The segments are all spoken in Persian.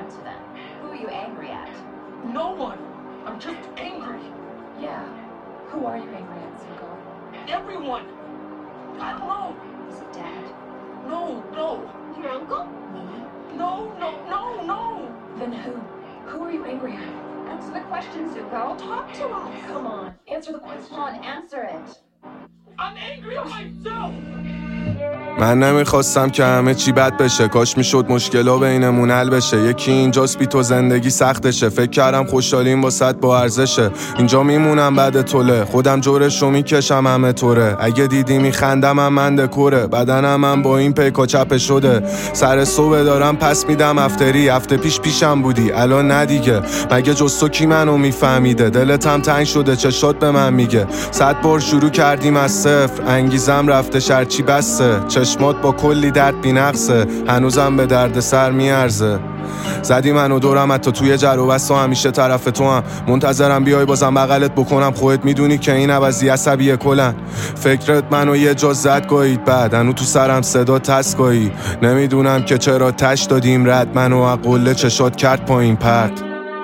answer then. Who are you angry at? No one. I'm just angry. Yeah. Who are you angry at, Zuko? Everyone. I don't know. Is it Dad? No. Your uncle? Me? No. Then who? Who are you angry at? Answer the question, Zuko. Talk to us. Come on. Answer the question. Come on, answer it. I'm angry at myself. من نمیخواستم که همه چی بد بشه، کاش میشد مشکلا بینمون حل بشه. یکی اینجاست بی تو زندگی سختشه، فکر کردم خوشحالیم واسط با ارزشه. اینجا میمونم بعد طوله، خودم جورشو میکشم همه طوره. اگه دیدی میخندم هم من دکوره، بدنم من با این پیکا چپه شده. سر صبح دارم پس میدم افتری، هفته پیشم بودی الان نه دیگه. مگه جز تو کی منو میفهمیده؟ دلت هم تنگ شده چشات به من میگه. 100 بار شروع کردیم از صفر، انگیزم رفته شرچی بسته. چشمات با کلی درد بی‌نقصه، هنوزم به درد سر میارزه. زدی منو دورم حتی توی جر و بسته، همیشه طرف تو هم منتظرم بیای بازم بغلت بکنم. خودت میدونی که این عوضی عصبیه کلن. فکرت منو یه جا زد گاهید، بعد هنو تو سرم صدا تسکایی. نمیدونم که چرا تش دادیم رد، منو اقله چشات کرد پایین پرد.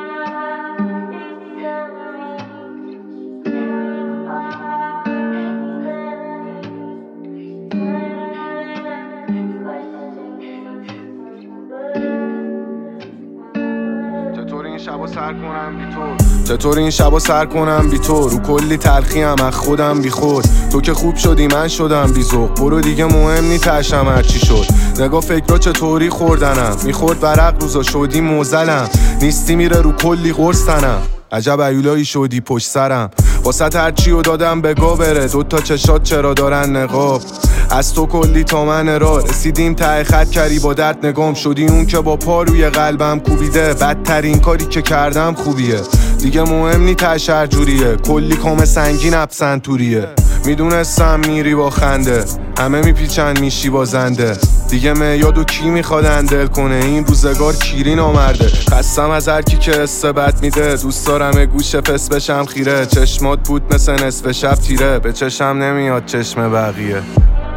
چطور این شبا سر کنم بی تو؟ رو کلی تلخی هم از خودم بی خود. تو که خوب شدی من شدم بی ذوق، برو دیگه مهم نی تشم هرچی شد. نگاه فکرها چطوری خوردنم، میخورد ورق روزا شدی موزلم. نیستی میره رو کلی قرصنم، عجب ایولایی شدی پشت سرم. واسه هرچی رو دادم بگو بره، دوتا چشات چرا دارن نقاب. از تو کلی تا من را رسیدیم ته خط، کردی با درد نگام شدی اون که با پا روی قلبم کوبیده. بدترین کاری که کردم خوبیه، دیگه مهم نی تشر جوریه. کلی کام سنگین ابسنتوریه، میدونستم میری با خنده، همه میپیچن میشی بازنده. دیگه میادو کی میخواد اندل کنه، این روزگار کیری نامرده. خستم از هر کی که استبت میده، دوست دارم گوش فس بشم خیره. چشمات بود مثل نصف شب تیره، به چشم نمیاد چشم بقیه.